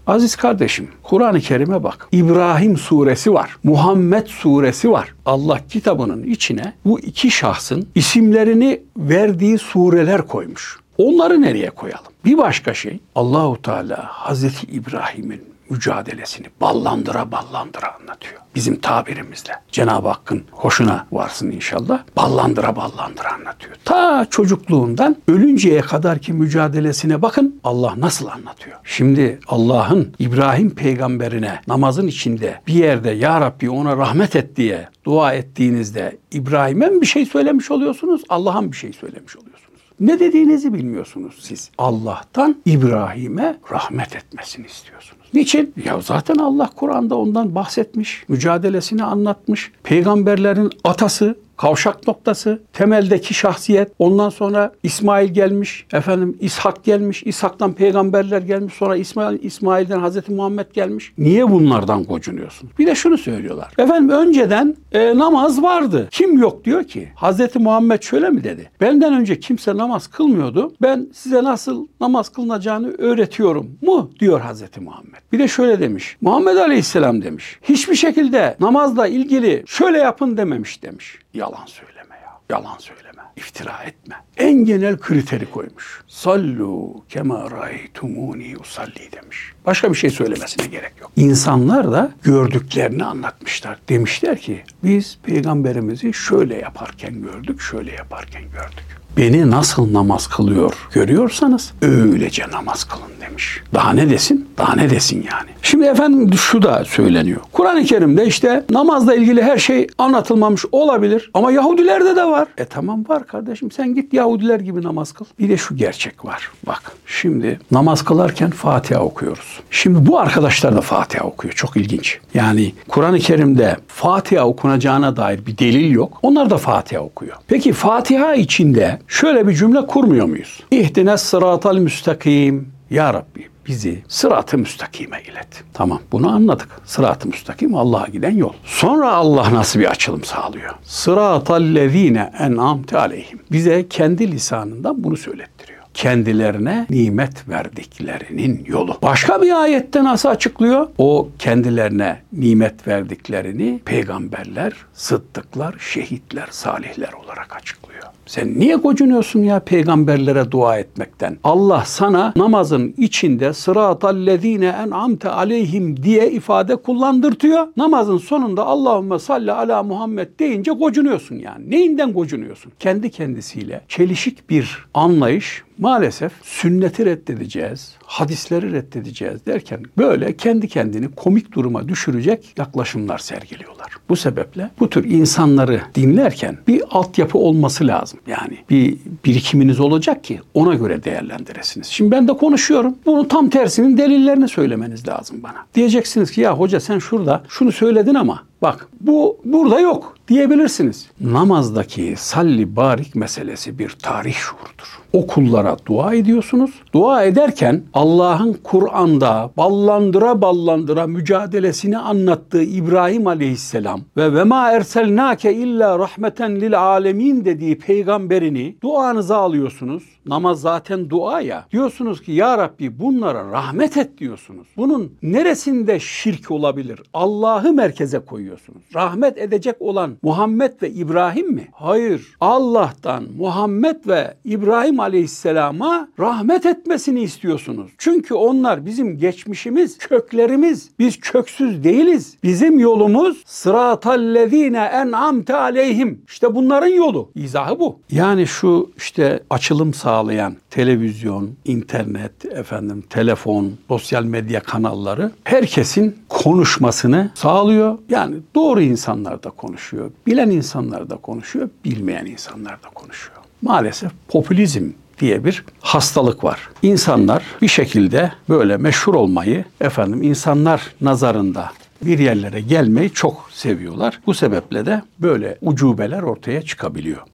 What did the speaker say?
Aziz kardeşim, Kur'an-ı Kerim'e bak. İbrahim suresi var. Muhammed suresi var. Allah kitabının içine bu iki şahsın isimlerini verdiği sureler koymuş. Onları nereye koyalım? Bir başka şey, Allahu Teala Hazreti İbrahim'in mücadelesini ballandıra anlatıyor. Bizim tabirimizle. Cenab-ı Hakk'ın hoşuna varsın inşallah. Ballandıra anlatıyor. Ta çocukluğundan ölünceye kadarki mücadelesine bakın Allah nasıl anlatıyor. Şimdi Allah'ın İbrahim peygamberine namazın içinde bir yerde Ya Rabbi ona rahmet et diye dua ettiğinizde İbrahim'e mi bir şey söylemiş oluyorsunuz? Allah'a mı bir şey söylemiş oluyorsunuz? Ne dediğinizi bilmiyorsunuz siz. Allah'tan İbrahim'e rahmet etmesini istiyorsunuz. Niçin? Ya zaten Allah Kur'an'da ondan bahsetmiş, mücadelesini anlatmış. Peygamberlerin atası, kavşak noktası, temeldeki şahsiyet. Ondan sonra İsmail gelmiş, İshak gelmiş, İshak'tan peygamberler gelmiş, sonra İsmail'den Hazreti Muhammed gelmiş. Niye bunlardan gocunuyorsun? Bir de şunu söylüyorlar. Önceden namaz vardı. Kim yok diyor ki? Hazreti Muhammed şöyle mi dedi? Benden önce kimse namaz kılmıyordu. Ben size nasıl namaz kılınacağını öğretiyorum mu? Diyor Hazreti Muhammed. Bir de şöyle demiş. Muhammed Aleyhisselam demiş. Hiçbir şekilde namazla ilgili şöyle yapın dememiş demiş. Yalan söyleme ya. Yalan söyleme. İftira etme. En genel kriteri koymuş. Sallu kema ra'aytumuni usalli demiş. Başka bir şey söylemesine gerek yok. İnsanlar da gördüklerini anlatmışlar. Demişler ki biz peygamberimizi şöyle yaparken gördük, şöyle yaparken gördük. Beni nasıl namaz kılıyor görüyorsanız öylece namaz kılın demiş. Daha ne desin? Daha ne desin yani? Şimdi şu da söyleniyor. Kur'an-ı Kerim'de işte namazla ilgili her şey anlatılmamış olabilir. Ama Yahudilerde de var. Tamam var kardeşim sen git Yahudiler gibi namaz kıl. Bir de şu gerçek var. Bak şimdi namaz kılarken Fatiha okuyoruz. Şimdi bu arkadaşlar da Fatiha okuyor. Çok ilginç. Yani Kur'an-ı Kerim'de Fatiha okunacağına dair bir delil yok. Onlar da Fatiha okuyor. Peki Fatiha içinde şöyle bir cümle kurmuyor muyuz? İhdines sıratal müstakim. Ya Rabbi bizi sırat-ı müstakime ilet. Tamam bunu anladık. Sırat-ı müstakim Allah'a giden yol. Sonra Allah nasıl bir açılım sağlıyor? Sıratallezine en'amte aleyhim. Bize kendi lisanından bunu söylettiriyor. Kendilerine nimet verdiklerinin yolu. Başka bir ayette nasıl açıklıyor? O kendilerine nimet verdiklerini peygamberler, sıddıklar, şehitler, salihler olarak açıklıyor. Sen niye gocunuyorsun ya peygamberlere dua etmekten? Allah sana namazın içinde sıratallezine en'amte aleyhim diye ifade kullandırtıyor. Namazın sonunda Allahümme salli ala Muhammed deyince gocunuyorsun yani. Neyinden gocunuyorsun? Kendi kendisiyle çelişik bir anlayış. Maalesef sünneti reddedeceğiz, hadisleri reddedeceğiz derken böyle kendi kendini komik duruma düşürecek yaklaşımlar sergiliyorlar. Bu sebeple bu tür insanları dinlerken bir altyapı olması lazım. Yani bir birikiminiz olacak ki ona göre değerlendiresiniz. Şimdi ben de konuşuyorum. Bunun tam tersinin delillerini söylemeniz lazım bana. Diyeceksiniz ki ya hoca sen şurada şunu söyledin ama bak bu burada yok diyebilirsiniz. Namazdaki salli barik meselesi bir tarih şuurudur. O kullara dua ediyorsunuz. Dua ederken Allah'ın Kur'an'da ballandıra mücadelesini anlattığı İbrahim Aleyhisselam ve ma erselnake illa rahmeten lil alemin dediği peygamberini duanıza alıyorsunuz. Namaz zaten dua ya. Diyorsunuz ki ya Rabbi bunlara rahmet et diyorsunuz. Bunun neresinde şirk olabilir? Allah'ı merkeze koyuyorsunuz. Rahmet edecek olan Muhammed ve İbrahim mi? Hayır. Allah'tan Muhammed ve İbrahim Aleyhisselam'a rahmet etmesini istiyorsunuz. Çünkü onlar bizim geçmişimiz, köklerimiz. Biz köksüz değiliz. Bizim yolumuz sıratallezine en'amte aleyhim. İşte bunların yolu. İzahı bu. Yani şu işte açılım sağlayan televizyon, internet, telefon, sosyal medya kanalları herkesin konuşmasını sağlıyor. Yani doğru insanlar da konuşuyor, bilen insanlar da konuşuyor, bilmeyen insanlar da konuşuyor. Maalesef popülizm diye bir hastalık var. İnsanlar bir şekilde böyle meşhur olmayı, insanlar nazarında bir yerlere gelmeyi çok seviyorlar. Bu sebeple de böyle ucubeler ortaya çıkabiliyor.